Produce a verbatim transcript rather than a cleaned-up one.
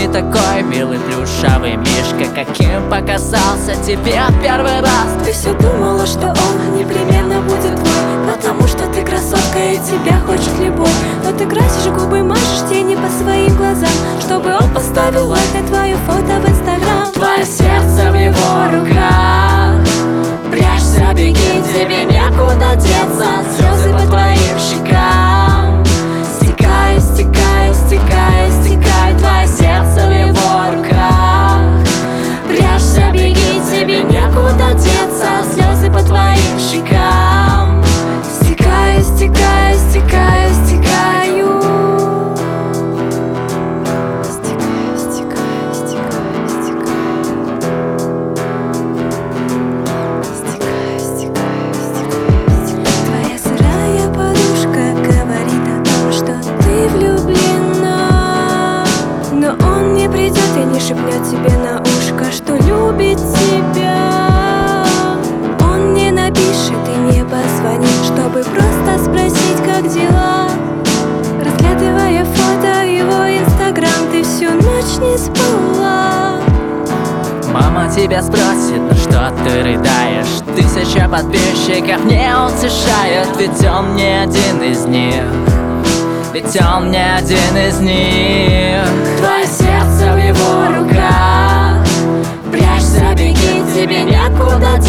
такой милый плюшевый мишка, каким показался тебе в первый раз. Ты все думала, что он непременно будет твой, потому что ты красотка и тебя хочет любовь. Но ты красишь губы, машешь тени по своим глазам, чтобы он поставил лайк на твое фото в инстаграм. Твое сердце в его руках, прячься, беги, тебе некуда деться. Слезы по твоим щекам стекают, стекают, стекают, стекают. Твое сердце в его руках, прячься, беги, тебе некуда деться. Слезы по твоим щекам стекают, стекают, стекают, стекают. И не шепнет тебе на ушко, что любит тебя. Он не напишет и не позвонит, чтобы просто спросить, как дела. Разглядывая фото его инстаграм, ты всю ночь не спала. Мама тебя спросит, ну что ты рыдаешь? Тысяча подписчиков не утешают, ведь он не один из них. Ведь он не один из них. Твое сердце в его руках, прячься, беги, тебе некуда деться.